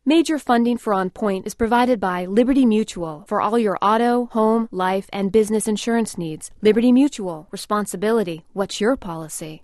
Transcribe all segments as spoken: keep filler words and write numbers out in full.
Major funding for On Point is provided by Liberty Mutual for all your auto, home, life, and business insurance needs. Liberty Mutual. Responsibility. What's your policy?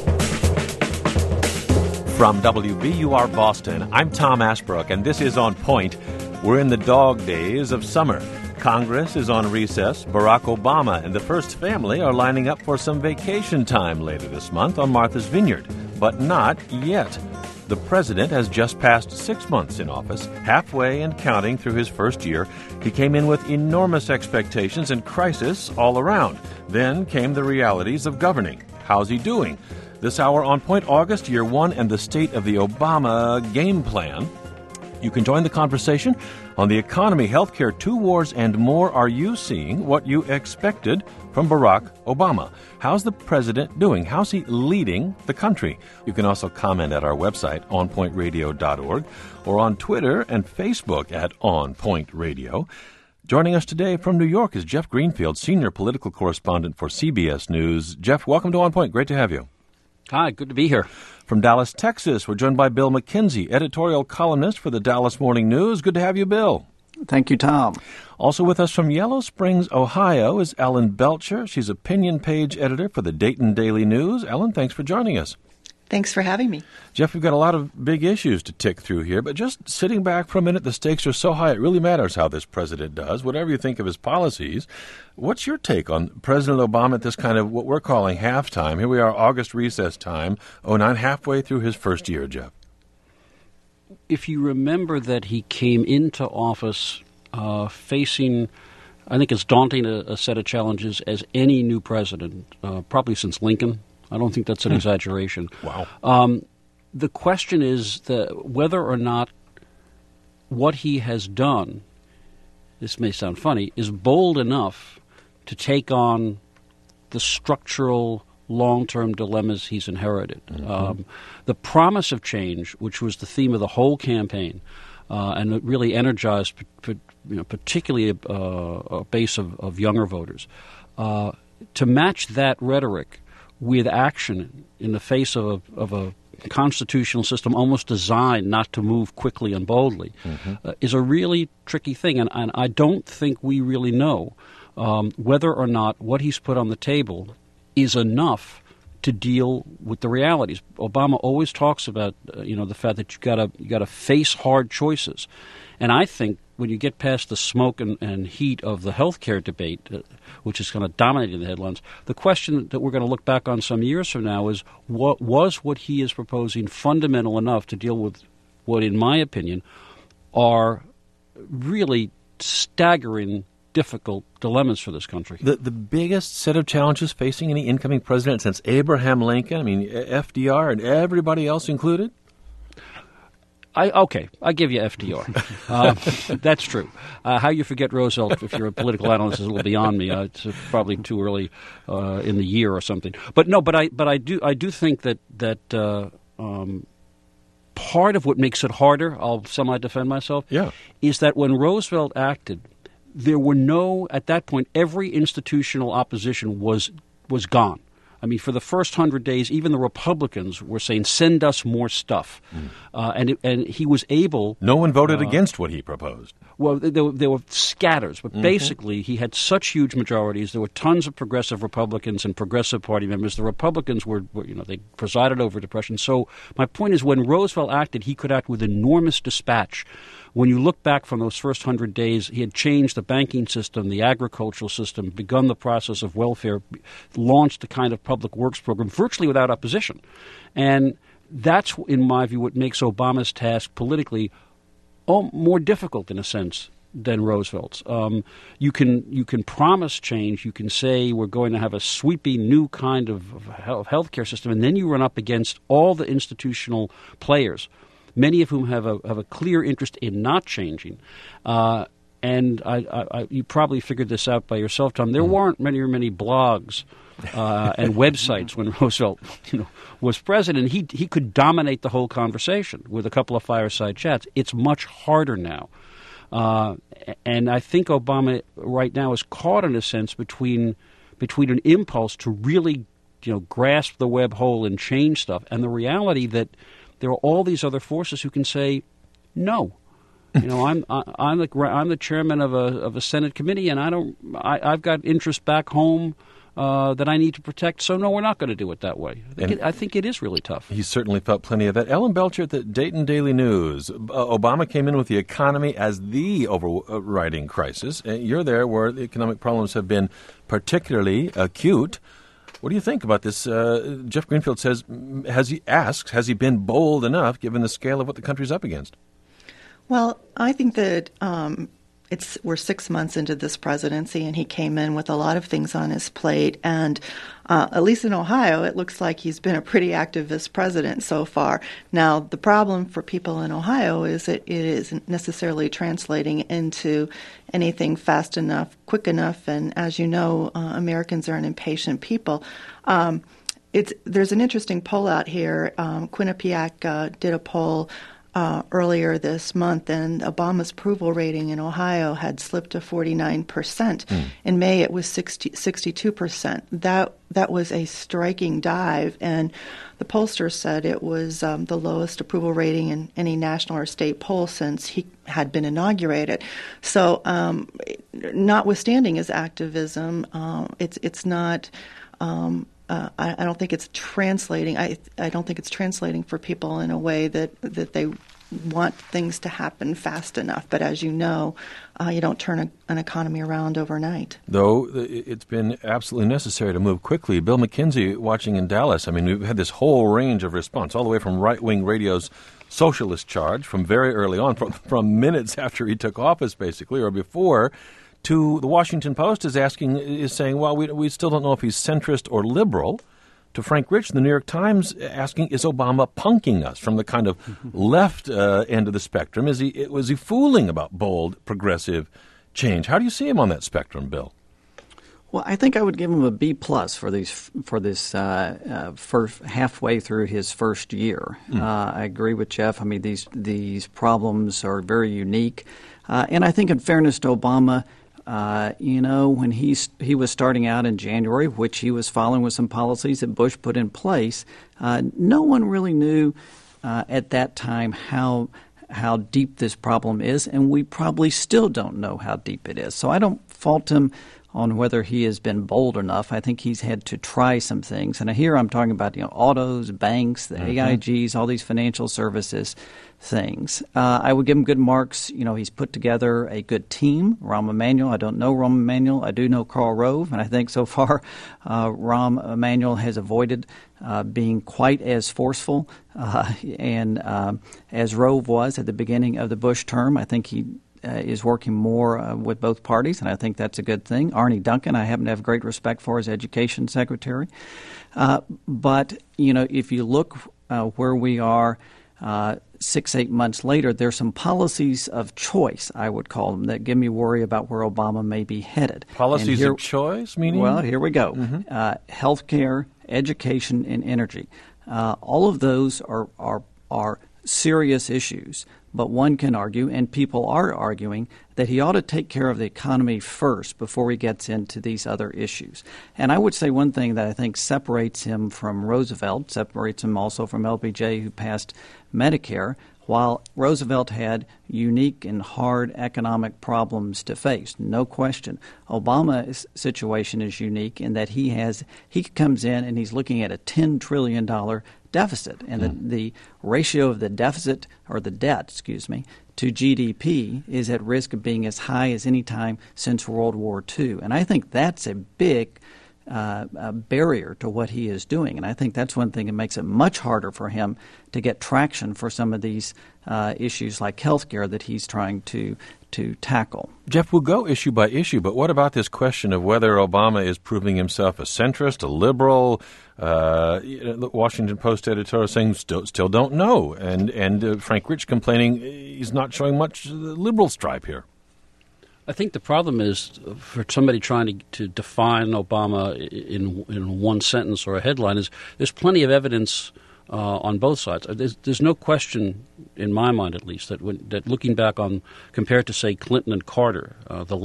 From W B U R Boston, I'm Tom Ashbrook, and this is On Point. We're in the dog days of summer. Congress is on recess. Barack Obama and the First Family are lining up for some vacation time later this month on Martha's Vineyard. But not yet. The president has just passed six months in office, halfway and counting through his first year. He came in with enormous expectations and crisis all around. Then came the realities of governing. How's he doing? This hour on Point, August, year one, and the state of the Obama game plan. You can join the conversation on the economy, healthcare, two wars, and more. Are you seeing what you expected from Barack Obama? How's the president doing? How's he leading the country? You can also comment at our website, on point radio dot org, or on Twitter and Facebook at On Point Radio. Joining us today from New York is Jeff Greenfield, senior political correspondent for C B S News. Jeff, welcome to On Point. Great to have you. Hi, good to be here. From Dallas, Texas, we're joined by Bill McKenzie, editorial columnist for the Dallas Morning News. Good to have you, Bill. Thank you, Tom. Also with us from Yellow Springs, Ohio, is Ellen Belcher. She's opinion page editor for the Dayton Daily News. Ellen, thanks for joining us. Thanks for having me. Jeff, we've got a lot of big issues to tick through here, but just sitting back for a minute, the stakes are so high, it really matters how this president does, whatever you think of his policies. What's your take on President Obama at this kind of what we're calling halftime? Here we are, August recess time, oh nine, halfway through his first year, Jeff. If you remember that he came into office uh, facing, I think, as daunting a, a set of challenges as any new president, uh, probably since Lincoln. I don't think that's an exaggeration. Wow. Um, the question is the, whether or not what he has done, this may sound funny, is bold enough to take on the structural long-term dilemmas he's inherited. Mm-hmm. Um, the promise of change, which was the theme of the whole campaign, uh, and it really energized p- p- you know, particularly a, uh, a base of, of younger voters, uh, to match that rhetoric with action in the face of a, of a constitutional system almost designed not to move quickly and boldly, mm-hmm. uh, is a really tricky thing. And, and I don't think we really know um, whether or not what he's put on the table is enough to deal with the realities. Obama always talks about uh, you know the fact that you got to you got to face hard choices, and I think when you get past the smoke and, and heat of the health care debate, uh, which is kind of dominating the headlines, the question that we're going to look back on some years from now is, what was what he is proposing fundamental enough to deal with what, in my opinion, are really staggering, difficult dilemmas for this country. The the biggest set of challenges facing any incoming president since Abraham Lincoln, I mean, F D R and everybody else included? I, okay, I give you F D R. Uh, that's true. Uh, how you forget Roosevelt if you're a political analyst is a little beyond me. Uh, it's probably too early uh, in the year or something. But no, but I but I do I do think that that uh, um, part of what makes it harder, I'll semi-defend myself, yeah. is that when Roosevelt acted, there were no, at that point, every institutional opposition was was gone. I mean, for the first hundred days, even the Republicans were saying, send us more stuff. Mm. Uh, and it, and he was able... No one voted uh, against what he proposed. Well, there, there were scatters, but mm-hmm. basically he had such huge majorities. There were tons of progressive Republicans and progressive party members. The Republicans were, were, you know, they presided over Depression. So my point is, when Roosevelt acted, he could act with enormous dispatch. When you look back from those first hundred days, he had changed the banking system, the agricultural system, begun the process of welfare, launched a kind of public works program virtually without opposition. And that's, in my view, what makes Obama's task politically oh, more difficult, in a sense, than Roosevelt's. Um, you can you can promise change. You can say we're going to have a sweeping new kind of, of health care system, and then you run up against all the institutional players, many of whom have a have a clear interest in not changing. Uh, and I, I, I, you probably figured this out by yourself, Tom. There mm. weren't many or many blogs uh, and websites when Roosevelt, you know, was president. He he could dominate the whole conversation with a couple of fireside chats. It's much harder now. Uh, and I think Obama right now is caught, in a sense, between between an impulse to really, you know, grasp the web whole and change stuff, and the reality that there are all these other forces who can say, no, You know, I'm I, I'm the I'm the chairman of a of a Senate committee, and I don't I, I've got interests back home uh, that I need to protect. So no, we're not going to do it that way. I think, it, I think it is really tough. He certainly felt plenty of that. Ellen Belcher at the Dayton Daily News. Uh, Obama came in with the economy as the overriding crisis. Uh, you're there where the economic problems have been particularly acute. What do you think about this? Uh, Jeff Greenfield says, has he asks, has he been bold enough given the scale of what the country's up against? Well, I think that um, it's we're six months into this presidency, and he came in with a lot of things on his plate. And uh, at least in Ohio, it looks like he's been a pretty activist president so far. Now, the problem for people in Ohio is that it isn't necessarily translating into anything fast enough, quick enough. And as you know, uh, Americans are an impatient people. Um, it's there's an interesting poll out here. Um, Quinnipiac uh, did a poll Uh, earlier this month, and Obama's approval rating in Ohio had slipped to forty-nine percent. Mm. In May, it was sixty, sixty-two percent. That that was a striking dive, and the pollster said it was um, the lowest approval rating in any national or state poll since he had been inaugurated. So, um, notwithstanding his activism, uh, it's it's not. Um, Uh, I, I don't think it's translating. I I don't think it's translating for people in a way that, that they want things to happen fast enough. But as you know, uh, you don't turn a, an economy around overnight. Though it's been absolutely necessary to move quickly. Bill McKenzie, watching in Dallas, I mean, we've had this whole range of response, all the way from right-wing radio's socialist charge from very early on, from, from minutes after he took office, basically, or before, to the Washington Post is asking, is saying, well, we we still don't know if he's centrist or liberal. To Frank Rich, the New York Times asking, is Obama punking us from the kind of left uh, end of the spectrum? Is he was he fooling about bold, progressive change? How do you see him on that spectrum, Bill? Well, I think I would give him a B plus for these for this uh, uh, first halfway through his first year. Mm. Uh, I agree with Jeff. I mean, these these problems are very unique, uh, and I think, in fairness to Obama, Uh, you know, when he's, he was starting out in January, which he was following with some policies that Bush put in place, uh, no one really knew uh, at that time how how deep this problem is, and we probably still don't know how deep it is. So I don't fault him on whether he has been bold enough. I think he's had to try some things. And here I'm talking about, you know, autos, banks, the mm-hmm. A I Gs, all these financial services things. Uh, I would give him good marks. You know, he's put together a good team. Rahm Emanuel, I don't know Rahm Emanuel. I do know Karl Rove, and I think so far uh, Rahm Emanuel has avoided uh, being quite as forceful uh, and uh, as Rove was at the beginning of the Bush term. I think he Uh, is working more uh, with both parties, and I think that's a good thing. Arne Duncan, I happen to have great respect for as education secretary. Uh, but, you know, if you look uh, where we are uh, six, eight months later, there's some policies of choice, I would call them, that give me worry about where Obama may be headed. Policies here, of choice, meaning? Well, here we go. Mm-hmm. Uh, health care, education, and energy. Uh, all of those are, are, are serious issues. But one can argue, and people are arguing, that he ought to take care of the economy first before he gets into these other issues. And I would say one thing that I think separates him from Roosevelt, separates him also from L B J, who passed Medicare. While Roosevelt had unique and hard economic problems to face, no question, Obama's situation is unique in that he has he comes in and he's looking at a ten trillion dollars deficit, and mm. the, the ratio of the deficit or the debt, excuse me, to G D P is at risk of being as high as any time since World War Two, and I think that's a big Uh, a barrier to what he is doing. And I think that's one thing that makes it much harder for him to get traction for some of these uh, issues like health care that he's trying to to tackle. Jeff, we'll go issue by issue, but what about this question of whether Obama is proving himself a centrist, a liberal? Uh, the Washington Post editorial saying still, still don't know, and, and uh, Frank Rich complaining he's not showing much liberal stripe here. I think the problem is for somebody trying to, to define Obama in in one sentence or a headline is there's plenty of evidence uh, on both sides. There's, there's no question in my mind, at least, that when, that looking back on compared to say Clinton and Carter, uh, the last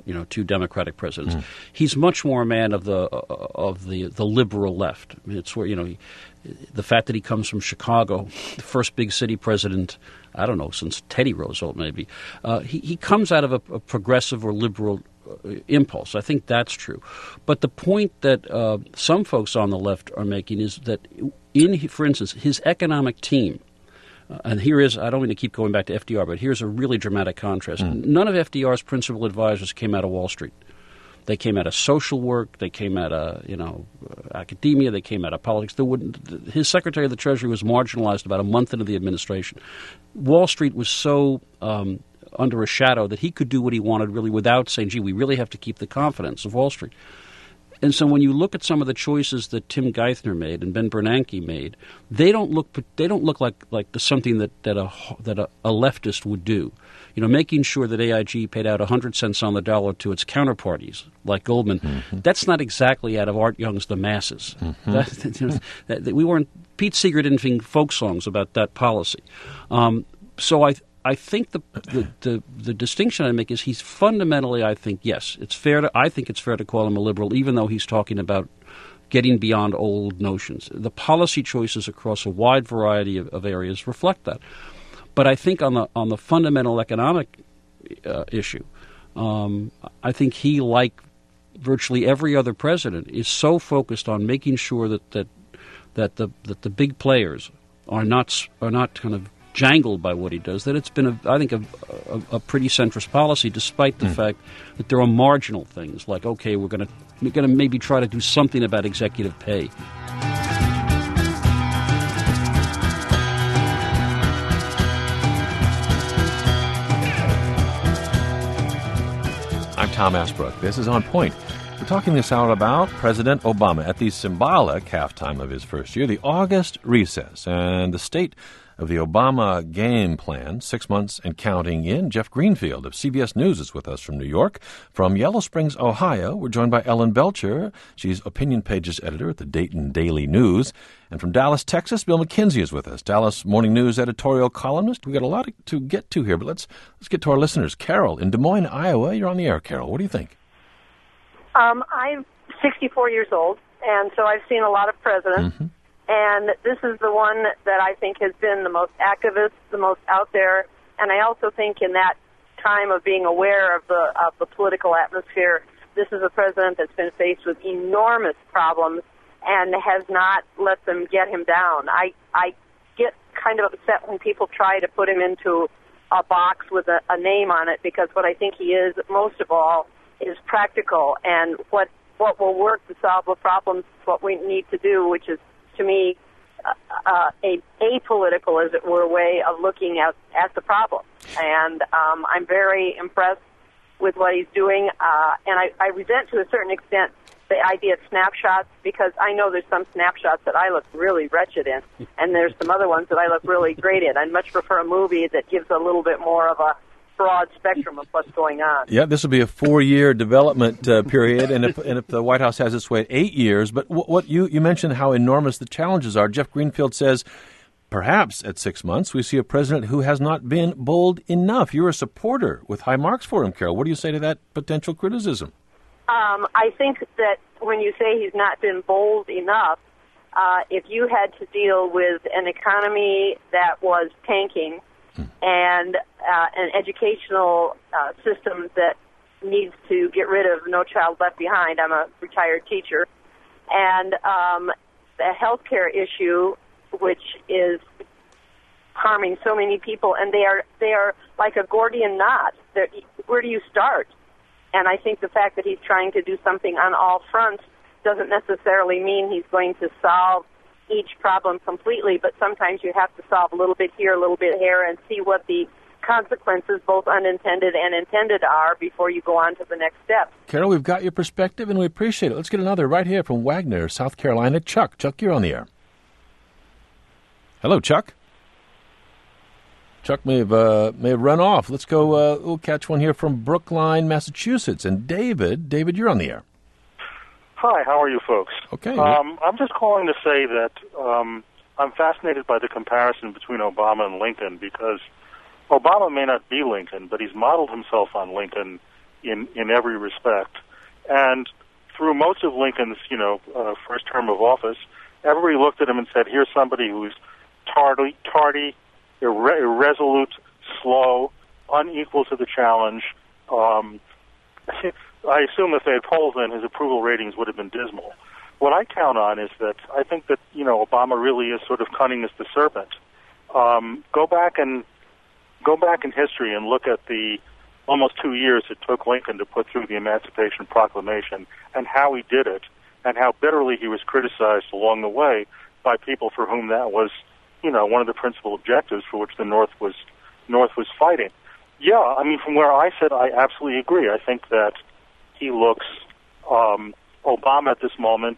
you know, two Democratic presidents. Mm. He's much more a man of the uh, of the the liberal left. I mean, it's where, you know, he, the fact that he comes from Chicago, the first big city president, I don't know, since Teddy Roosevelt maybe, uh, he, he comes out of a, a progressive or liberal uh, impulse. I think that's true. But the point that uh, some folks on the left are making is that, in, for instance, his economic team, uh, and here is, I don't mean to keep going back to F D R, but here's a really dramatic contrast. Mm. None of F D R's principal advisors came out of Wall Street. They came out of social work. They came out of, you know, academia. They came out of politics. They wouldn't, his Secretary of the Treasury was marginalized about a month into the administration. Wall Street was so um, under a shadow that he could do what he wanted really without saying, gee, we really have to keep the confidence of Wall Street. And so when you look at some of the choices that Tim Geithner made and Ben Bernanke made, they don't look they don't look like like the, something that that a that a, a leftist would do. You know, making sure that A I G paid out one hundred cents on the dollar to its counterparties, like Goldman, mm-hmm. that's not exactly out of Art Young's The Masses. Mm-hmm. That, you know, that, that we weren't Pete Seeger didn't sing folk songs about that policy. Um, so I I think the, the the the distinction I make is he's fundamentally, I think, yes, it's fair to I think it's fair to call him a liberal, even though he's talking about getting beyond old notions. The policy choices across a wide variety of, of areas reflect that. But I think on the on the fundamental economic uh, issue, um, I think he, like virtually every other president, is so focused on making sure that that that the that the big players are not are not kind of jangled by what he does, that it's been, a, I think, a, a, a pretty centrist policy, despite the mm. fact that there are marginal things like, okay, we're going to we're going to maybe try to do something about executive pay. I'm Tom Asbrook. This is On Point. We're talking this out about President Obama at the symbolic halftime of his first year, the August recess, and the state of the Obama game plan, six months and counting in. Jeff Greenfield of C B S News is with us from New York. From Yellow Springs, Ohio, we're joined by Ellen Belcher. She's Opinion Pages editor at the Dayton Daily News. And from Dallas, Texas, Bill McKenzie is with us, Dallas Morning News editorial columnist. We've got a lot to get to here, but let's let's get to our listeners. Carol in Des Moines, Iowa. You're on the air, Carol. What do you think? Um, I'm sixty-four years old, and so I've seen a lot of presidents. Mm-hmm. And this is the one that I think has been the most activist, the most out there. And I also think in that time of being aware of the of the political atmosphere, this is a president that's been faced with enormous problems and has not let them get him down. I, I get kind of upset when people try to put him into a box with a, a name on it, because what I think he is, most of all, is practical. And what, what will work to solve the problems is what we need to do, which is, to me, uh, uh, a apolitical, as it were, way of looking at, at the problem. And um, I'm very impressed with what he's doing. Uh, and I, I resent, to a certain extent, the idea of snapshots, because I know there's some snapshots that I look really wretched in, and there's some other ones that I look really great in. I'd much prefer a movie that gives a little bit more of a broad spectrum of what's going on. Yeah, this will be a four-year development uh, period, and if and if the White House has its way, eight years. But what, what you you mentioned how enormous the challenges are. Jeff Greenfield says, perhaps at six months we see a president who has not been bold enough. You're a supporter with high marks for him, Carol. What do you say to that potential criticism? Um, I think that when you say he's not been bold enough, uh, if you had to deal with an economy that was tanking, and uh, an educational uh, system that needs to get rid of No Child Left Behind. I'm a retired teacher. And um, the healthcare issue, which is harming so many people, and they are they are like a Gordian knot. They're, where do you start? And I think the fact that he's trying to do something on all fronts doesn't necessarily mean he's going to solve each problem completely, but sometimes you have to solve a little bit here, a little bit here, and see what the consequences, both unintended and intended, are before you go on to the next step. Carol, we've got your perspective, and we appreciate it. Let's get another right here from Wagner, South Carolina. Chuck. Chuck, you're on the air. Hello, Chuck. Chuck may have, uh, may have run off. Let's go. Uh, we'll catch one here from Brookline, Massachusetts. And David, David, you're on the air. Hi, how are you folks? Okay. Um, I'm just calling to say that um, I'm fascinated by the comparison between Obama and Lincoln, because Obama may not be Lincoln, but he's modeled himself on Lincoln in, in every respect. And through most of Lincoln's, you know, uh, first term of office, everybody looked at him and said, here's somebody who's tardy, tardy irre- irresolute, slow, unequal to the challenge. Um, I assume if they had polled him, his approval ratings would have been dismal. What I count on is that I think that, you know, Obama really is sort of cunning as the serpent. Um, go back and go back in history and look at the almost two years it took Lincoln to put through the Emancipation Proclamation and how he did it and how bitterly he was criticized along the way by people for whom that was, you know, one of the principal objectives for which the North was North was fighting. Yeah, I mean, from where I sit, I absolutely agree. I think that he looks, um, Obama at this moment,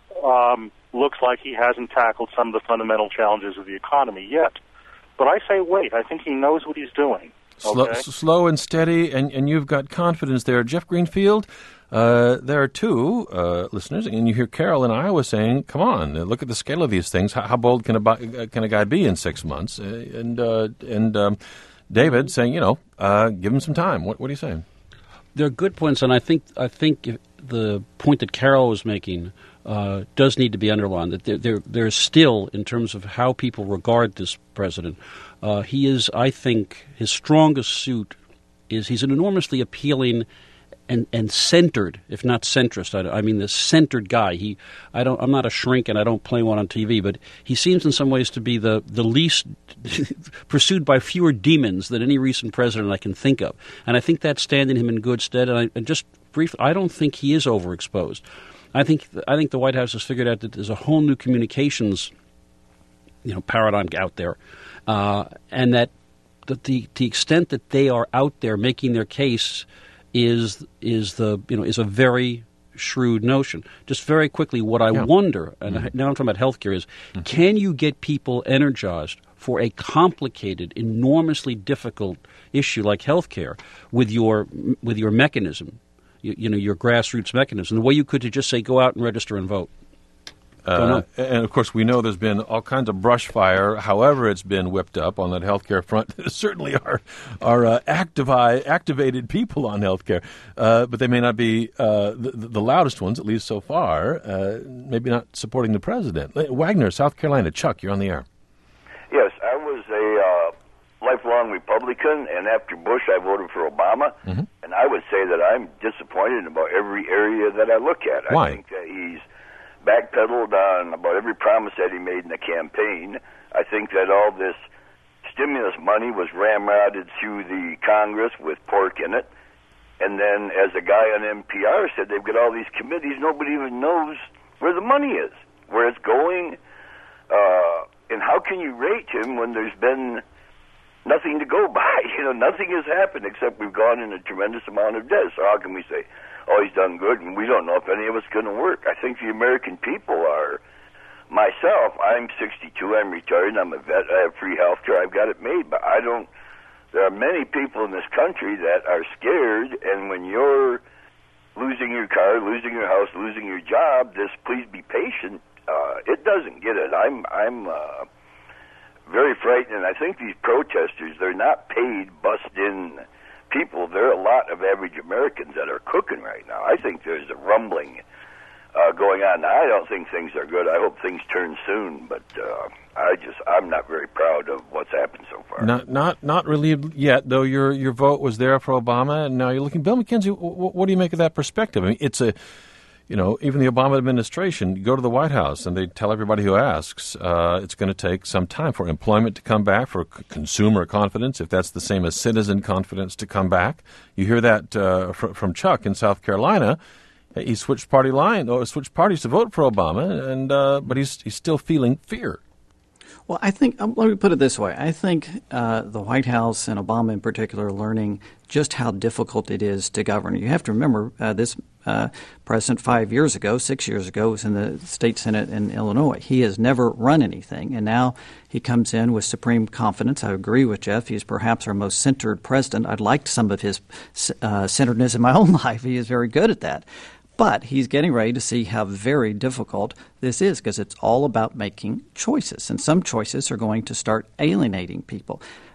um, looks like he hasn't tackled some of the fundamental challenges of the economy yet. But I say wait. I think he knows what he's doing. Slow, okay? slow and steady, and, and you've got confidence there. Jeff Greenfield, uh, there are two uh, listeners, and you hear Carol in Iowa saying, come on, look at the scale of these things. How, how bold can a, can a guy be in six months? Uh, and uh, and um, David saying, you know, uh, give him some time. What, what are you saying? There are good points, and I think I think the point that Carol was making uh, does need to be underlined, that there, there, there's still, in terms of how people regard this president, uh, he is, I think, his strongest suit is he's an enormously appealing and, and centered, if not centrist. I, I mean, the centered guy. He, I don't, I'm not a shrink, and I don't play one on T V, but he seems in some ways to be the, the least pursued by fewer demons than any recent president I can think of. And I think that's standing him in good stead. And, I, and just briefly, I don't think he is overexposed. I think I think the White House has figured out that there's a whole new communications, you know, paradigm out there, uh, and that the, the the extent that they are out there making their case is is the you know is a very shrewd notion. Just very quickly, what I yeah. wonder, and mm-hmm. now I'm talking about healthcare, is mm-hmm. can you get people energized for a complicated, enormously difficult issue like healthcare with your with your mechanism? You, you know, your grassroots mechanism, the way you could to just say, go out and register and vote. Uh, and, of course, we know there's been all kinds of brush fire, however it's been whipped up on that healthcare front. There certainly are are uh, activi- activated people on healthcare, uh, but they may not be uh, the, the loudest ones, at least so far, uh, maybe not supporting the president. Wagner, South Carolina. Chuck, you're on the air. Yes, I was a uh, lifelong Republican, and after Bush, I voted for Obama. Mm-hmm. And I would say that I'm disappointed about every area that I look at. Why? I think that he's backpedaled on about every promise that he made in the campaign. I think that all this stimulus money was ramrodded through the Congress with pork in it. And then, as a guy on N P R said, they've got all these committees. Nobody even knows where the money is, where it's going. Uh, and how can you rate him when there's been nothing to go by? You know, nothing has happened except we've gone in a tremendous amount of debt. So how can we say, oh, he's done good, and we don't know if any of it's going to work? I think the American people are, myself, I'm sixty-two, I'm retired, I'm a vet, I have free health care, I've got it made, but I don't, there are many people in this country that are scared, and when you're losing your car, losing your house, losing your job, this please be patient, uh, it doesn't get it. I'm, I'm, uh, very frightened, and I think these protesters, they're not paid, bust-in people. There are a lot of average Americans that are cooking right now. I think there's a rumbling uh, going on. Now, I don't think things are good. I hope things turn soon, but uh, I just, I'm not very proud of what's happened so far. Not not, not relieved yet, though your your vote was there for Obama, and now you're looking. Bill McKenzie, what, what do you make of that perspective? I mean, it's a... You know, even the Obama administration, you go to the White House and they tell everybody who asks uh, it's going to take some time for employment to come back, for c- consumer confidence, if that's the same as citizen confidence, to come back. You hear that uh, fr- from Chuck in South Carolina. He switched party line or switched parties to vote for Obama, and uh, but he's he's still feeling fear. Well, I think, um, let me put it this way. I think uh, the White House and Obama in particular are learning just how difficult it is to govern. You have to remember uh, this uh, president five years ago, six years ago, was in the state Senate in Illinois. He has never run anything, and now he comes in with supreme confidence. I agree with Jeff. He's perhaps our most centered president. I'd liked some of his uh, centeredness in my own life. He is very good at that. But he's getting ready to see how very difficult this is, because it's all about making choices. And some choices are going to start alienating people.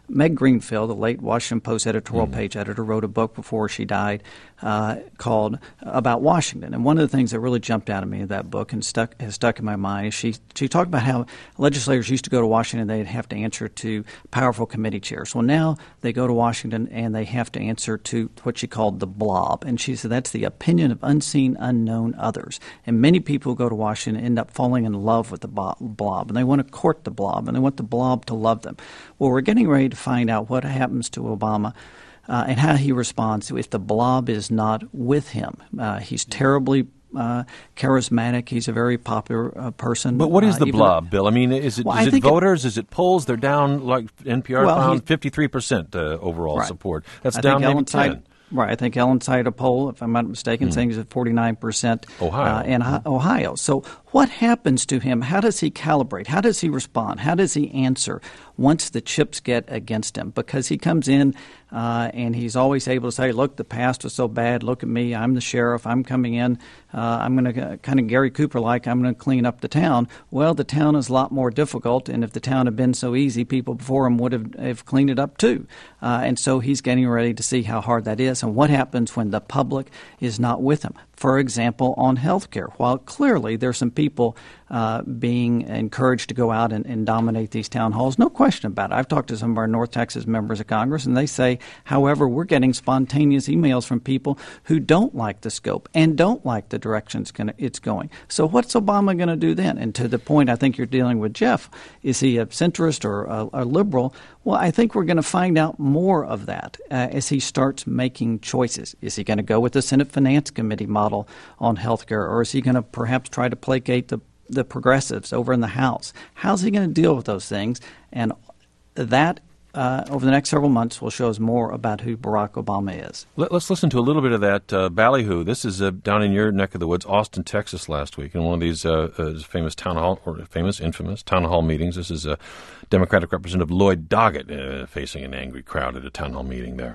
Meg Greenfield, the late Washington Post editorial mm. page editor, wrote a book before she died uh, called About Washington. And one of the things that really jumped out at me in that book and stuck has stuck in my mind is she, she talked about how legislators used to go to Washington, they'd have to answer to powerful committee chairs. Well, now they go to Washington and they have to answer to what she called the blob. And she said that's the opinion of unseen, unknown others. And many people who go to Washington end up falling in love with the blob, and they want to court the blob, and they want the blob to love them. Well, we're getting ready to find out what happens to Obama uh, and how he responds if the blob is not with him. Uh, he's terribly uh, charismatic. He's a very popular uh, person. But what is the uh, blob, Bill? I mean, is it, well, is it voters? It, is it polls? They're down, like N P R well, found, he, fifty-three percent uh, overall right. support. That's I down maybe Ellen ten. Cited, right. I think Ellen cited a poll, if I'm not mistaken, mm. saying he's at forty-nine percent Ohio. Uh, in mm. Ohio. So what happens to him? How does he calibrate? How does he respond? How does he answer once the chips get against him? Because he comes in uh, and he's always able to say, look, the past was so bad. Look at me. I'm the sheriff. I'm coming in. Uh, I'm going to uh, kind of Gary Cooper-like, I'm going to clean up the town. Well, the town is a lot more difficult, and if the town had been so easy, people before him would have, have cleaned it up too. Uh, and so he's getting ready to see how hard that is and what happens when the public is not with him. For example, on health care, while clearly there's some people uh, being encouraged to go out and, and dominate these town halls, no question about it. I've talked to some of our North Texas members of Congress, and they say, however, we're getting spontaneous emails from people who don't like the scope and don't like the direction it's, gonna, it's going. So what's Obama going to do then? And to the point I think you're dealing with, Jeff, is he a centrist or a, a liberal? Well, I think we're going to find out more of that uh, as he starts making choices. Is he going to go with the Senate Finance Committee model on health care, or is he going to perhaps try to placate the, the progressives over in the House? How's he going to deal with those things? And that, uh, over the next several months, will show us more about who Barack Obama is. Let, let's listen to a little bit of that uh, ballyhoo. This is uh, down in your neck of the woods, Austin, Texas, last week, in one of these uh, uh, famous town hall, or famous, infamous town hall meetings. This is uh, Democratic Representative Lloyd Doggett uh, facing an angry crowd at a town hall meeting there.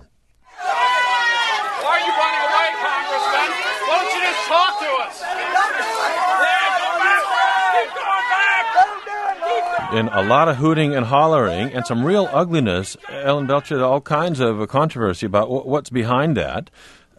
Why are you running away, Congressman? Why don't you just talk to us? Yeah, go back! Keep going back! And a lot of hooting and hollering and some real ugliness. Ellen Belcher, all kinds of controversy about w- what's behind that.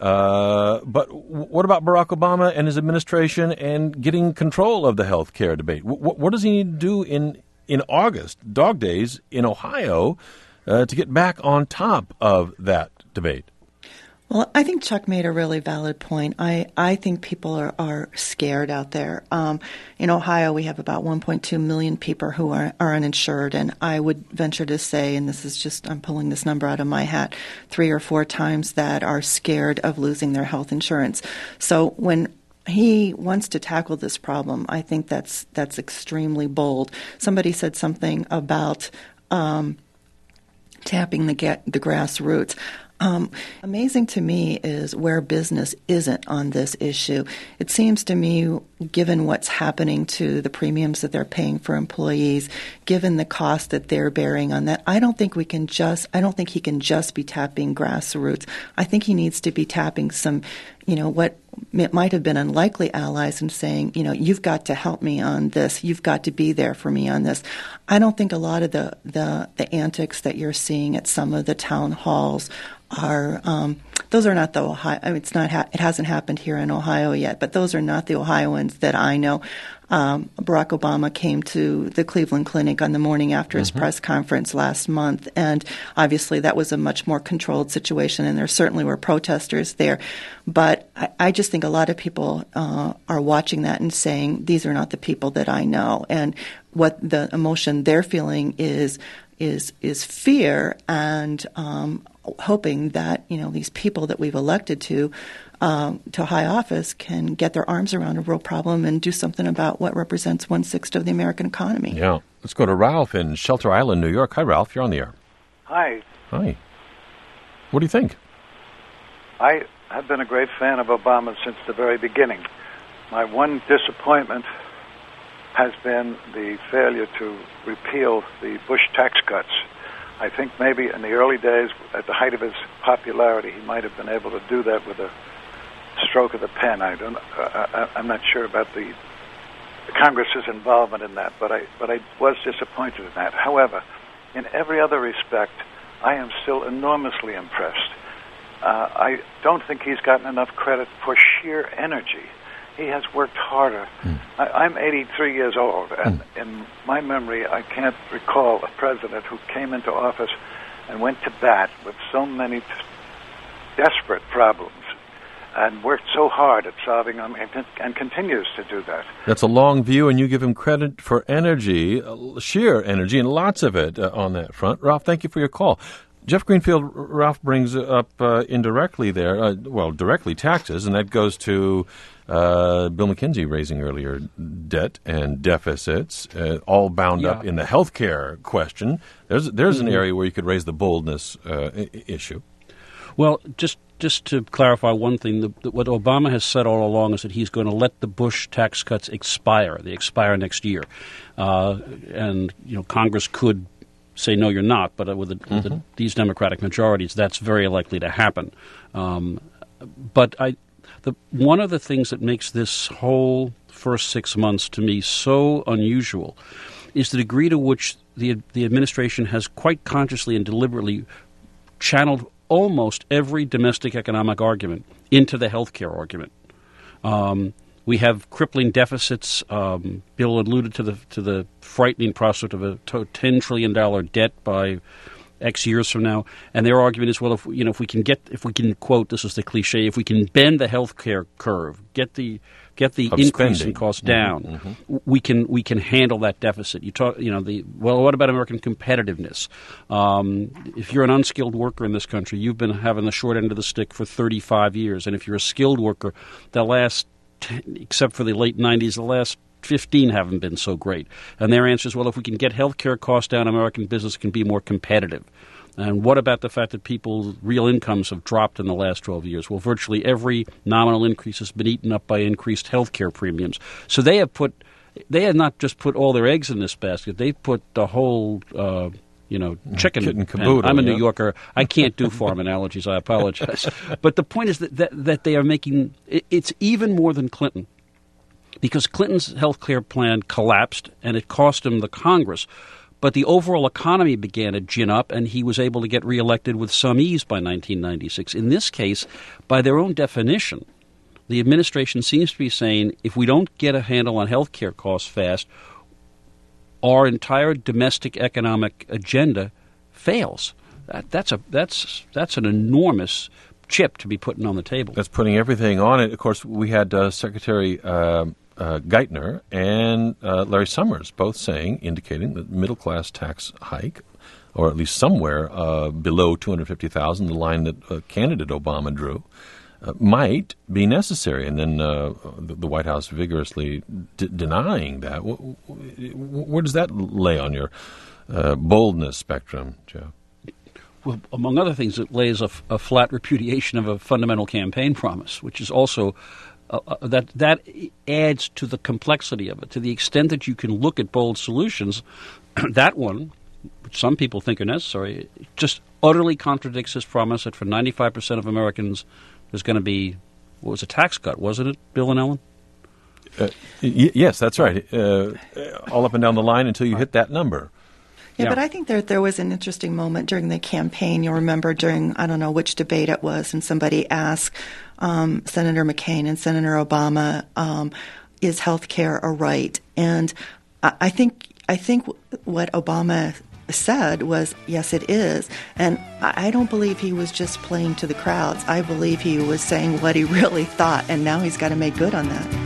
Uh, but w- what about Barack Obama and his administration and getting control of the health care debate? W- w- what does he need to do in, in August, Dog Days, in Ohio, uh, to get back on top of that debate? Well, I think Chuck made a really valid point. I, I think people are, are scared out there. Um, in Ohio, we have about one point two million people who are, are uninsured, and I would venture to say, and this is just, I'm pulling this number out of my hat, three or four times that are scared of losing their health insurance. So when he wants to tackle this problem, I think that's that's extremely bold. Somebody said something about um, tapping the, ga- the grassroots. Um, amazing to me is where business isn't on this issue. It seems to me, given what's happening to the premiums that they're paying for employees, given the cost that they're bearing on that, I don't think we can just, I don't think he can just be tapping grassroots. I think he needs to be tapping some, you know, what it might have been unlikely allies and saying, you know, you've got to help me on this. You've got to be there for me on this. I don't think a lot of the, the, the antics that you're seeing at some of the town halls are um, those are not the Ohio. I mean, it's not. Ha- it hasn't happened here in Ohio yet, but those are not the Ohioans that I know. Um, Barack Obama came to the Cleveland Clinic on the morning after his mm-hmm. press conference last month, and obviously that was a much more controlled situation, and there certainly were protesters there. But I, I just think a lot of people uh, are watching that and saying, these are not the people that I know, and what the emotion they're feeling is is is fear and um, hoping that, you know, these people that we've elected to um, to high office can get their arms around a real problem and do something about what represents one-sixth of the American economy. Yeah. Let's go to Ralph in Shelter Island, New York. Hi, Ralph. You're on the air. Hi. Hi. What do you think? I have been a great fan of Obama since the very beginning. My one disappointment has been the failure to repeal the Bush tax cuts. I think maybe in the early days, at the height of his popularity, he might have been able to do that with a stroke of the pen. I don't. Uh, I'm not sure about the, the Congress's involvement in that, but I but I was disappointed in that. However, in every other respect, I am still enormously impressed. Uh, I don't think he's gotten enough credit for sheer energy. He has worked harder. Mm. I, I'm eighty-three years old, and mm. in my memory, I can't recall a president who came into office and went to bat with so many t- desperate problems and worked so hard at solving them and, and continues to do that. That's a long view, and you give him credit for energy, uh, sheer energy, and lots of it uh, on that front. Ralph, thank you for your call. Jeff Greenfield, Ralph brings up uh, indirectly there, uh, well, directly taxes, and that goes to uh, Bill McKenzie raising earlier debt and deficits, uh, all bound yeah. up in the health care question. There's there's mm-hmm. an area where you could raise the boldness uh, I- issue. Well, just just to clarify one thing, the, the, what Obama has said all along is that he's going to let the Bush tax cuts expire. They expire next year. Uh, and, you know, Congress could say, no, you're not, but with, the, mm-hmm. with the, these Democratic majorities, that's very likely to happen. Um, but I, the, one of the things that makes this whole first six months to me so unusual is the degree to which the the administration has quite consciously and deliberately channeled almost every domestic economic argument into the health care argument. Um, we have crippling deficits. Um, Bill alluded to the to the frightening prospect of a ten trillion dollars debt by X years from now, and their argument is, well, if you know, if we can get, if we can quote, this is the cliche, if we can bend the health care curve, get the get the of increase spending. in costs mm-hmm, down, mm-hmm. we can we can handle that deficit. You talk, you know, the well, what about American competitiveness? Um, if you're an unskilled worker in this country, you've been having the short end of the stick for thirty-five years, and if you're a skilled worker, the last, ten, except for the late nineties, the last fifteen haven't been so great. And their answer is, well, if we can get health care costs down, American business can be more competitive. And what about the fact that people's real incomes have dropped in the last twelve years? Well, virtually every nominal increase has been eaten up by increased health care premiums. So they have put, they have not just put all their eggs in this basket. They've put the whole, uh, you know, chicken. Kit and caboodle, I'm a yeah. New Yorker. I can't do farm analogies. I apologize. But the point is that, that, that they are making, it, it's even more than Clinton. Because Clinton's health care plan collapsed, and it cost him the Congress. But the overall economy began to gin up, and he was able to get reelected with some ease by nineteen ninety-six. In this case, by their own definition, the administration seems to be saying, if we don't get a handle on health care costs fast, our entire domestic economic agenda fails. That, that's a that's that's an enormous chip to be putting on the table. That's putting everything on it. Of course, we had uh, Secretary uh, uh, Geithner and uh, Larry Summers both saying, indicating that middle-class tax hike, or at least somewhere uh, below two hundred fifty thousand dollars, the line that uh, candidate Obama drew, uh, might be necessary. And then uh, the, the White House vigorously d- denying that. W- w- where does that lay on your uh, boldness spectrum, Joe? Well, among other things, it lays a, a flat repudiation of a fundamental campaign promise, which is also uh, uh, that that adds to the complexity of it. To the extent that you can look at bold solutions, that one, which some people think are necessary, just utterly contradicts his promise that for ninety-five percent of Americans there's going to be, what was a tax cut, wasn't it, Bill and Ellen? Uh, y- yes, that's right. Uh, all up and down the line until you hit that number. Yeah, Yeah. but I think there there was an interesting moment during the campaign. You'll remember during, I don't know which debate it was, and somebody asked um, Senator McCain and Senator Obama, um, is health care a right? And I, I think I think what Obama said was, yes, it is. And I, I don't believe he was just playing to the crowds. I believe he was saying what he really thought, and now he's got to make good on that.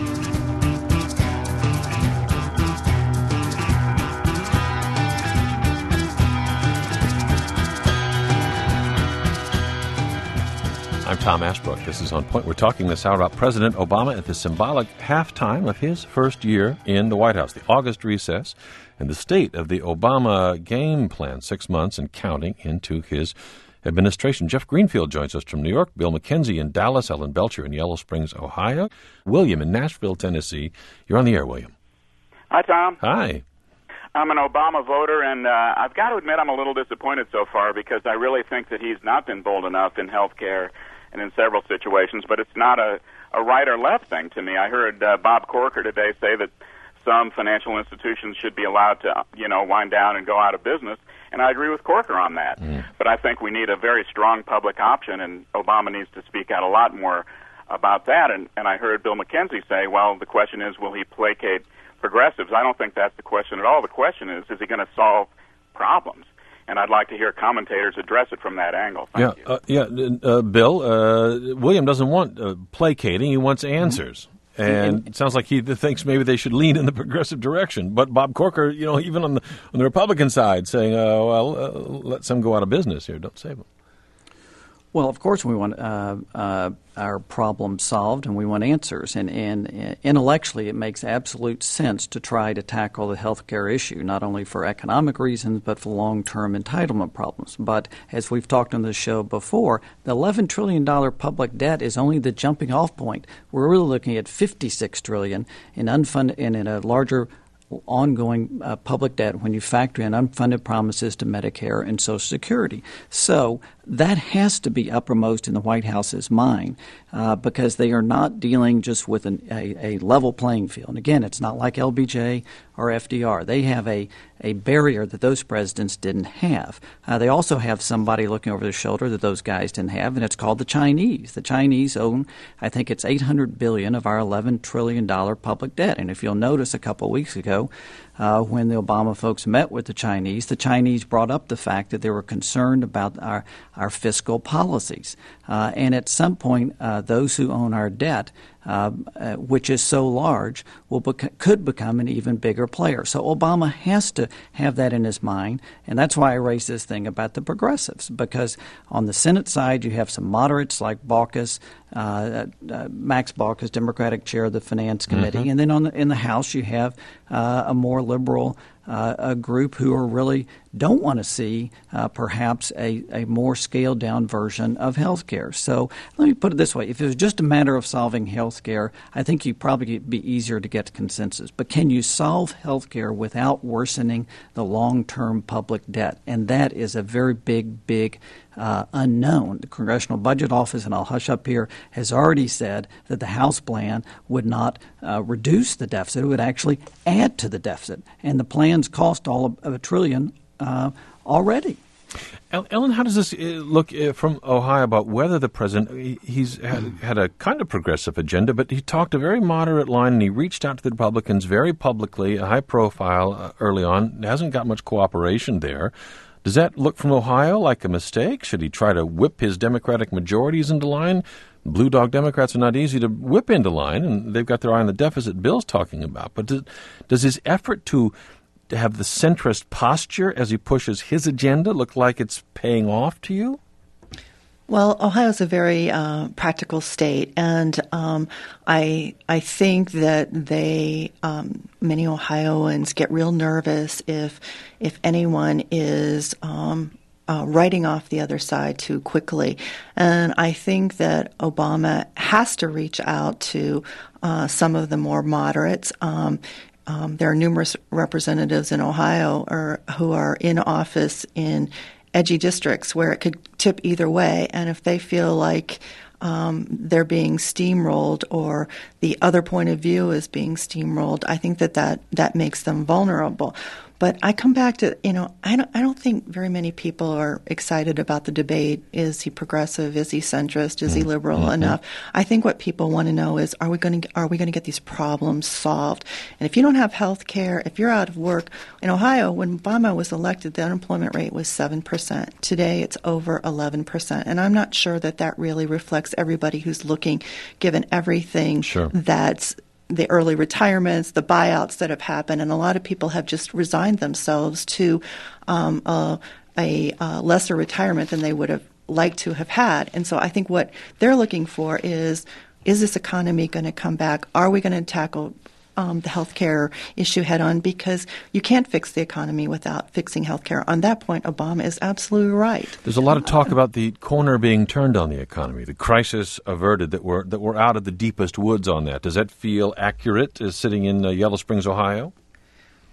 I'm Tom Ashbrook. This is On Point. We're talking this hour about President Obama at the symbolic halftime of his first year in the White House, the August recess, and the state of the Obama game plan, six months and counting into his administration. Jeff Greenfield joins us from New York, Bill McKenzie in Dallas, Ellen Belcher in Yellow Springs, Ohio, William in Nashville, Tennessee. You're on the air, William. Hi, Tom. Hi. I'm an Obama voter, and uh, I've got to admit I'm a little disappointed so far because I really think that he's not been bold enough in health care and in several situations, but it's not a, a right or left thing to me. I heard uh, Bob Corker today say that some financial institutions should be allowed to, you know, wind down and go out of business. And I agree with Corker on that. Mm. But I think we need a very strong public option, and Obama needs to speak out a lot more about that. And, and I heard Bill McKenzie say, well, the question is, will he placate progressives? I don't think that's the question at all. The question is, is he going to solve problems? And I'd like to hear commentators address it from that angle. Thank yeah, you. Uh, yeah, uh, Bill, uh, William doesn't want uh, placating. He wants answers. Mm-hmm. And it sounds like he thinks maybe they should lean in the progressive direction. But Bob Corker, you know, even on the on the Republican side, saying, uh, well, uh, let some go out of business here. Don't save them. Well, of course, we want uh, uh, our problems solved, and we want answers. And, and intellectually, it makes absolute sense to try to tackle the health care issue, not only for economic reasons, but for long-term entitlement problems. But as we've talked on this show before, the eleven trillion dollars public debt is only the jumping-off point. We're really looking at fifty-six trillion dollars in unfunded and in a larger ongoing uh, public debt when you factor in unfunded promises to Medicare and Social Security. So that has to be uppermost in the White House's mind uh, because they are not dealing just with an, a, a level playing field. And again, it's not like L B J or F D R. They have a, a barrier that those presidents didn't have. Uh, they also have somebody looking over their shoulder that those guys didn't have, and it's called the Chinese. The Chinese own, I think it's eight hundred billion dollars of our eleven trillion dollars public debt. And if you'll notice a couple of weeks ago, Uh, when the Obama folks met with the Chinese, the Chinese brought up the fact that they were concerned about our, our fiscal policies. Uh, and at some point, uh, those who own our debt, uh, uh, which is so large, will bec- could become an even bigger player. So Obama has to have that in his mind, and that's why I raised this thing about the progressives, because on the Senate side, you have some moderates like Baucus, uh, uh, Max Baucus, Democratic chair of the Finance Committee, mm-hmm. and then on the, in the House, you have uh, a more liberal uh, a group who are really don't want to see uh, perhaps a, a more scaled down version of health care. So let me put it this way. If it was just a matter of solving health care, I think you'd probably be easier to get to consensus. But can you solve health care without worsening the long-term public debt? And that is a very big, big Uh, unknown. The Congressional Budget Office, and I'll hush up here, has already said that the House plan would not uh, reduce the deficit. It would actually add to the deficit. And the plans cost all of, of a trillion uh, already. Ellen, how does this look from Ohio about whether the president, he's had, had a kind of progressive agenda, but he talked a very moderate line, and he reached out to the Republicans very publicly, a high profile uh, early on. Hasn't got much cooperation there. Does that look from Ohio like a mistake? Should he try to whip his Democratic majorities into line? Blue dog Democrats are not easy to whip into line, and they've got their eye on the deficit Bill's talking about. But does, does his effort to, to have the centrist posture as he pushes his agenda look like it's paying off to you? Well, Ohio is a very uh, practical state, and um, I I think that they um, many Ohioans get real nervous if if anyone is um, uh, writing off the other side too quickly, and I think that Obama has to reach out to uh, some of the more moderates. Um, um, there are numerous representatives in Ohio or, who are in office in edgy districts where it could tip either way, and if they feel like um, they're being steamrolled or the other point of view is being steamrolled, I think that that, that makes them vulnerable. But I come back to, you know, I don't, I don't think very many people are excited about the debate. Is he progressive? Is he centrist? Is he liberal mm-hmm. enough? I think what people want to know is, are we going to are we going to get these problems solved? And if you don't have health care, if you're out of work, in Ohio, when Obama was elected, the unemployment rate was seven percent. Today, it's over eleven percent. And I'm not sure that that really reflects everybody who's looking, given everything sure. that's the early retirements, the buyouts that have happened, and a lot of people have just resigned themselves to um, a, a, a lesser retirement than they would have liked to have had. And so I think what they're looking for is, is this economy going to come back? Are we going to tackle um, the health care issue head on? Because you can't fix the economy without fixing health care. On that point, Obama is absolutely right. There's a lot of talk about the corner being turned on the economy, the crisis averted, that we're, that we're out of the deepest woods on that. Does that feel accurate as sitting in uh, Yellow Springs, Ohio?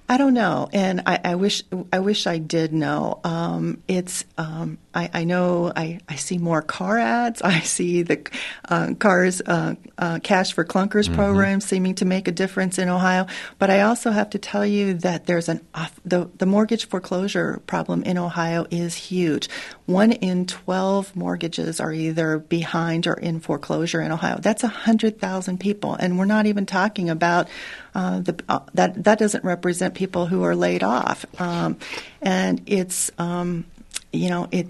I don't know, and I, I wish I wish I did know. Um, it's um, I, I know I, I see more car ads. I see the uh, cars uh, uh, Cash for Clunkers mm-hmm. program seeming to make a difference in Ohio. But I also have to tell you that there's an off, the the mortgage foreclosure problem in Ohio is huge. One in twelve mortgages are either behind or in foreclosure in Ohio. That's a hundred thousand people, and we're not even talking about uh, the uh, that that doesn't represent people who are laid off, um, and it's um, you know it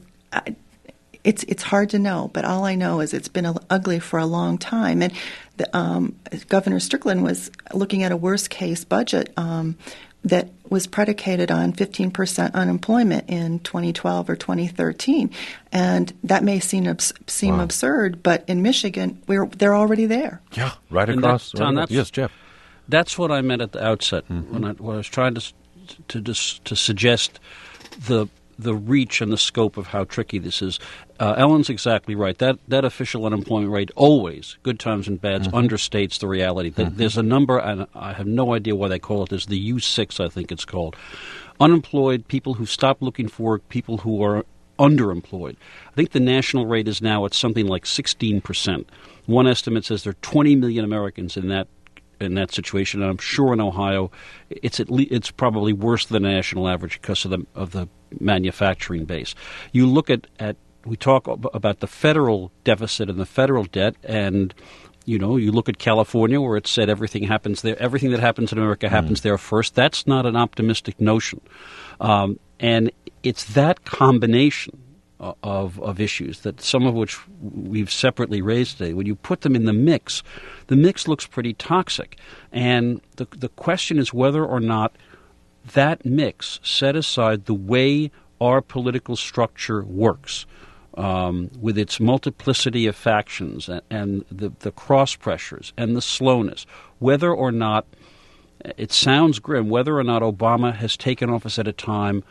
it's it's hard to know. But all I know is it's been ugly for a long time. And the, um, Governor Strickland was looking at a worst case budget um, that was predicated on fifteen percent unemployment in twenty twelve or twenty thirteen, and that may seem abs- seem wow. absurd. But in Michigan, we're they're already there. Yeah, right and across. That, Tom, right, yes, Jeff. That's what I meant at the outset mm-hmm. when, I, when I was trying to to to, to suggest the the reach and the scope of how tricky this is. Uh, Ellen's exactly right. That that official unemployment rate always, good times and bads, mm-hmm. understates the reality. That mm-hmm. There's a number, and I have no idea why they call it this, the U six, I think it's called. Unemployed, people who stop looking for work, people who are underemployed. I think the national rate is now at something like sixteen percent. One estimate says there are twenty million Americans in that in that situation, and I'm sure in Ohio it's at le- it's probably worse than the national average because of the of the manufacturing base. You look at, at we talk about the federal deficit and the federal debt, and you know you look at California where it said everything happens there, everything that happens in America happens mm. there first. That's not an optimistic notion, um, and it's that combination of of issues, that some of which we've separately raised today. When you put them in the mix, the mix looks pretty toxic. And the the question is whether or not that mix, set aside the way our political structure works, um, with its multiplicity of factions and, and the, the cross pressures and the slowness, whether or not, it sounds grim, whether or not Obama has taken office at a time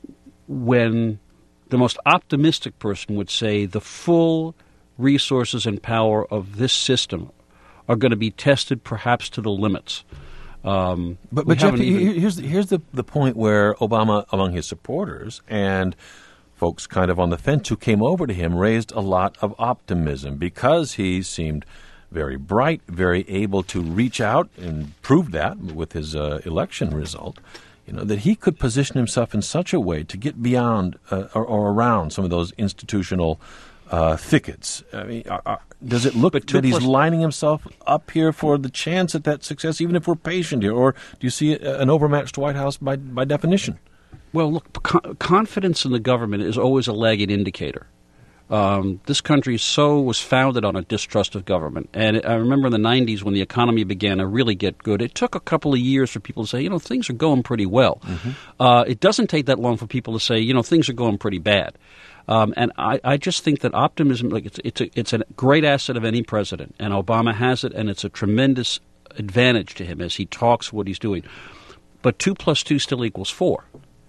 when the most optimistic person would say the full resources and power of this system are going to be tested perhaps to the limits. Um, but but Jeff, even... here's, here's the, the point where Obama, among his supporters and folks kind of on the fence who came over to him, raised a lot of optimism because he seemed very bright, very able to reach out, and proved that with his uh, election result. You know, that he could position himself in such a way to get beyond uh, or, or around some of those institutional uh, thickets. I mean, are, are, does it look that he's lining himself up here for the chance at that success, even if we're patient here? Or do you see an overmatched White House by, by definition? Well, look, co- confidence in the government is always a lagging indicator. Um, this country so was founded on a distrust of government. And it, I remember in the nineties when the economy began to really get good, it took a couple of years for people to say, you know, things are going pretty well. Mm-hmm. Uh, it doesn't take that long for people to say, you know, things are going pretty bad. Um, and I, I just think that optimism, like it's it's a, it's a great asset of any president, and Obama has it, and it's a tremendous advantage to him as he talks what he's doing. But two plus two still equals four.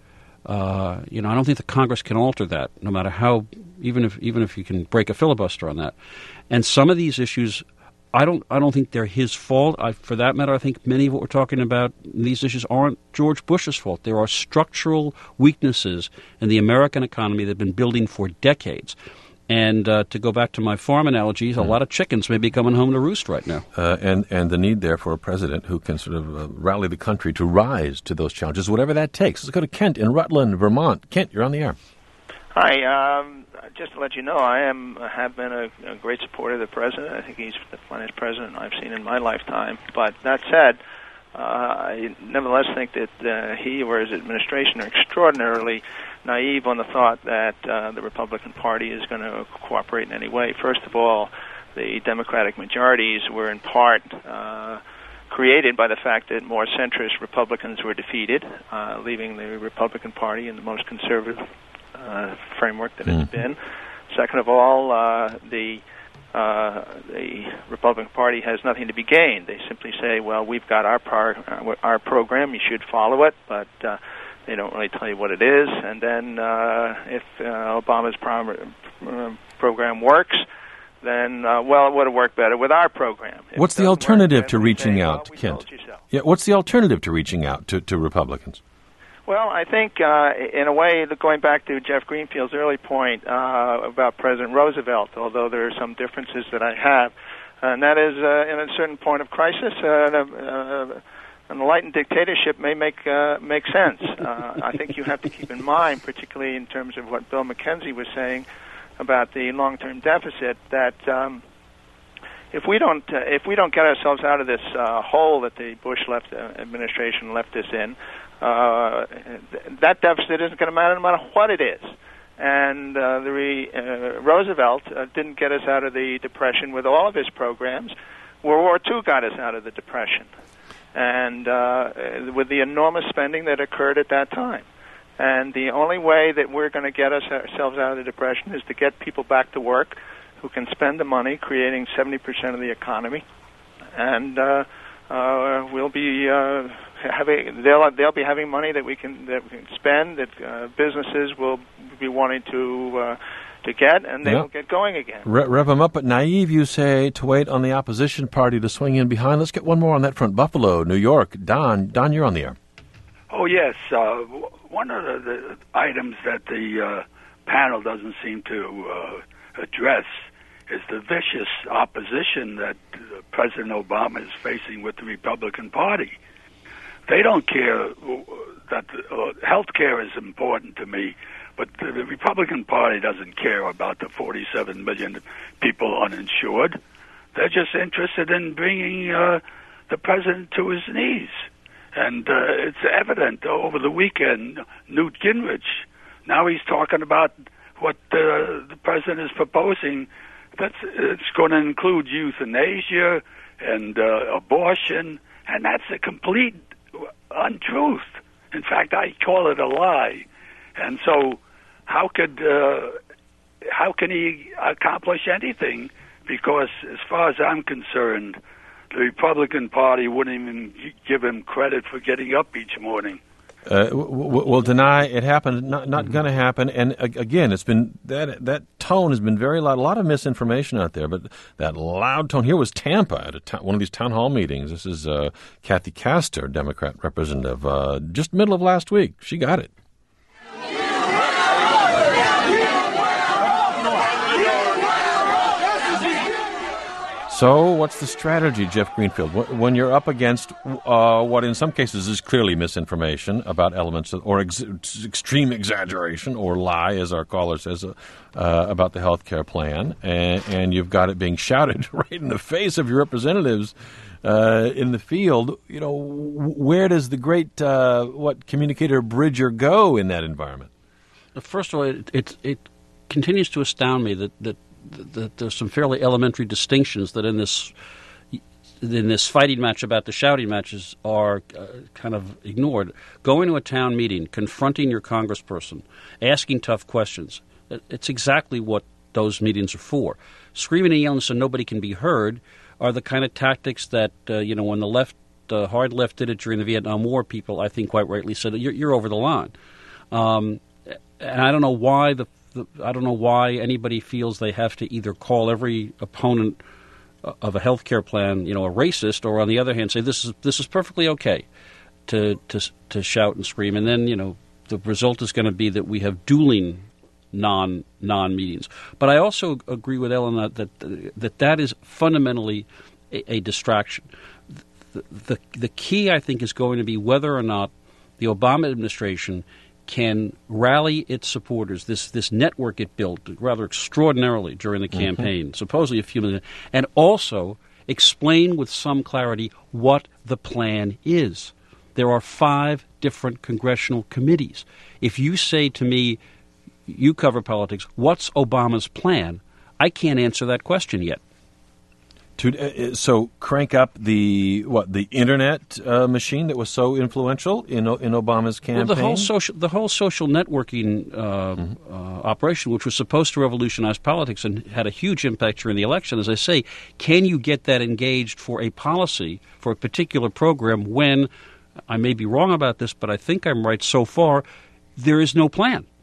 Uh, you know, I don't think the Congress can alter that, no matter how, even if even if you can break a filibuster on that. And some of these issues, I don't I don't think they're his fault. I, for that matter, I think many of what we're talking about, these issues aren't George Bush's fault. There are structural weaknesses in the American economy that have been building for decades. And uh, to go back to my farm analogies, a lot of chickens may be coming home to roost right now. Uh, and, and the need there for a president who can sort of uh, rally the country to rise to those challenges, whatever that takes. Let's go to Kent in Rutland, Vermont. Kent, you're on the air. Hi. Um, just to let you know, I am have been a, a great supporter of the president. I think he's the finest president I've seen in my lifetime. But that said, uh, I nevertheless think that uh, he or his administration are extraordinarily naive on the thought that uh, the Republican Party is going to cooperate in any way. First of all, the Democratic majorities were in part uh, created by the fact that more centrist Republicans were defeated, uh, leaving the Republican Party in the most conservative uh, framework that mm. it's been. Second of all, uh, the uh, the Republican Party has nothing to be gained. They simply say, well, we've got our, par- our program, you should follow it, but uh, they don't really tell you what it is. And then uh, if uh, Obama's prom- uh, program works, then, uh, well, it would have worked better with our program. If what's it the doesn't alternative work, to then reaching say, out, well, we Kent? told you so. Yeah, what's the alternative to reaching out to, to Republicans? Well, I think, uh, in a way, going back to Jeff Greenfield's early point uh, about President Roosevelt, although there are some differences that I have, and that is, uh, in a certain point of crisis, uh, uh, an enlightened dictatorship may make uh, make sense. Uh, I think you have to keep in mind, particularly in terms of what Bill McKenzie was saying about the long-term deficit, that um, if we don't uh, if we don't get ourselves out of this uh, hole that the Bush left uh, administration left us in, uh, that deficit isn't going to matter no matter what it is. And uh, the re, uh, Roosevelt uh, didn't get us out of the Depression with all of his programs. World War Two got us out of the Depression, and uh, with the enormous spending that occurred at that time. And the only way that we're going to get us ourselves out of the Depression is to get people back to work who can spend the money, creating seventy percent of the economy, and uh, uh, we'll be uh, having they'll they'll be having money that we can that we can spend, that uh, businesses will be wanting to uh, to get, and they yeah. will get going again. Re- rev them up, but naive, you say, to wait on the opposition party to swing in behind. Let's get one more on that front. Buffalo, New York. Don, Don, you're on the air. Oh, yes. Uh, one of the, the items that the uh, panel doesn't seem to uh, address is the vicious opposition that uh, President Obama is facing with the Republican Party. They don't care that uh, health care is important to me, but the, the Republican Party doesn't care about the forty-seven million people uninsured. They're just interested in bringing uh, the president to his knees. And uh, it's evident over the weekend, Newt Gingrich, now he's talking about what uh, the president is proposing. That's it's going to include euthanasia and uh, abortion, and that's a complete untruth. In fact, I call it a lie. And so, how could uh, how can he accomplish anything? Because as far as I'm concerned, the Republican Party wouldn't even give him credit for getting up each morning. Uh, w- w- will deny it happened. Not, not mm-hmm. going to happen. And uh, again, it's been that that tone has been very loud. A lot of misinformation out there, but that loud tone here was Tampa at a t- one of these town hall meetings. This is uh, Kathy Castor, Democrat representative, uh, just middle of last week. She got it. So what's the strategy, Jeff Greenfield, when you're up against uh, what in some cases is clearly misinformation about elements of, or ex- extreme exaggeration or lie, as our caller says, uh, uh, about the health care plan, and, and you've got it being shouted right in the face of your representatives uh, in the field? You know, where does the great, uh, what, communicator Bridger go in that environment? First of all, it, it, it continues to astound me that, that that there's some fairly elementary distinctions that in this in this fighting match about the shouting matches are uh, kind of ignored. Going to a town meeting, confronting your congressperson, asking tough questions, it's exactly what those meetings are for. Screaming and yelling so nobody can be heard are the kind of tactics that, uh, you know, when the left, the hard left did it during the Vietnam War, people, I think, quite rightly said, you're, you're over the line. Um, and I don't know why the I don't know why anybody feels they have to either call every opponent of a health care plan, you know, a racist, or on the other hand say this is this is perfectly okay to to to shout and scream, and then, you know, the result is going to be that we have dueling non non meetings. But I also agree with Ellen that that that, that is fundamentally a, a distraction. The, the the key, I think, is going to be whether or not the Obama administration can rally its supporters, this this network it built rather extraordinarily during the campaign, mm-hmm. supposedly a few minutes, and also explain with some clarity what the plan is. There are five different congressional committees. If you say to me, you cover politics, what's Obama's plan? I can't answer that question yet. To, uh, so crank up the what the internet uh, machine that was so influential in in Obama's campaign. Well, the whole social the whole social networking uh, mm-hmm. uh, operation, which was supposed to revolutionize politics and had a huge impact during the election. As I say, can you get that engaged for a policy, for a particular program, when, I may be wrong about this, but I think I'm right so far, there is no plan.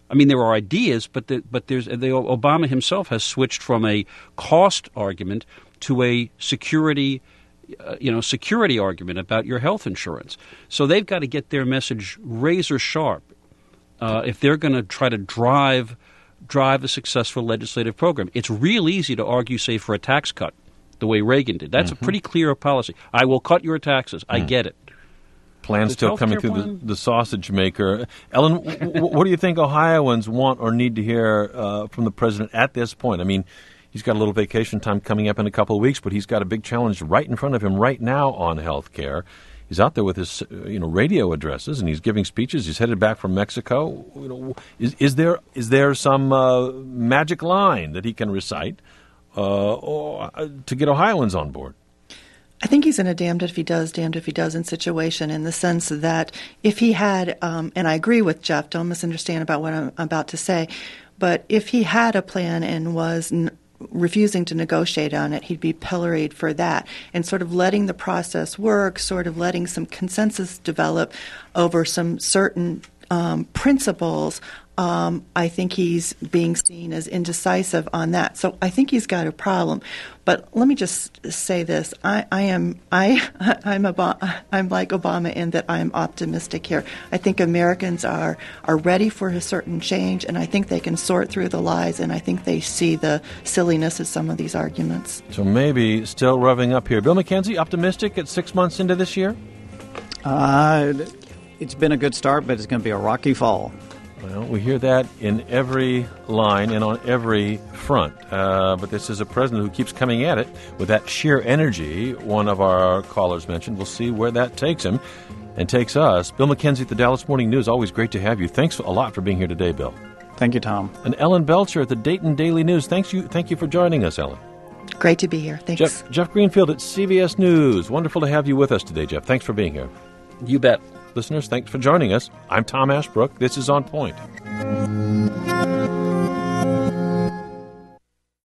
I mean, there are ideas, but the, but there's the, Obama himself has switched from a cost argument to a security, uh, you know, security argument about your health insurance. So they've got to get their message razor sharp uh, if they're going to try to drive drive a successful legislative program. It's real easy to argue, say, for a tax cut, the way Reagan did. That's mm-hmm. a pretty clear policy. I will cut your taxes. Mm. I get it. Plans still coming through the, the sausage maker. Ellen, w- what do you think Ohioans want or need to hear uh, from the president at this point? I mean, he's got a little vacation time coming up in a couple of weeks, but he's got a big challenge right in front of him right now on health care. He's out there with his, you know, radio addresses, and he's giving speeches. He's headed back from Mexico. You know, is, is there is there some uh, magic line that he can recite uh, or, uh, to get Ohioans on board? I think he's in a damned if he does, damned if he doesn't situation, in the sense that if he had, um, and I agree with Jeff, don't misunderstand about what I'm about to say, but if he had a plan and was n- refusing to negotiate on it, he'd be pilloried for that. And sort of letting the process work, sort of letting some consensus develop over some certain um, principles, um, I think he's being seen as indecisive on that. So I think he's got a problem. But let me just say this: I, I am I I'm a, I'm like Obama in that I'm optimistic here. I think Americans are are ready for a certain change, and I think they can sort through the lies, and I think they see the silliness of some of these arguments. So maybe still revving up here. Bill McKenzie, optimistic at six months into this year? Uh, it's been a good start, but it's going to be a rocky fall. Well, we hear that in every line and on every front. Uh, but this is a president who keeps coming at it with that sheer energy one of our callers mentioned. We'll see where that takes him and takes us. Bill McKenzie at the Dallas Morning News. Always great to have you. Thanks a lot for being here today, Bill. Thank you, Tom. And Ellen Belcher at the Dayton Daily News. Thanks you. Thank you for joining us, Ellen. Great to be here. Thanks. Jeff, Jeff Greenfield at C B S News. Wonderful to have you with us today, Jeff. Thanks for being here. You bet. Listeners, thanks for joining us. I'm Tom Ashbrook. This is On Point.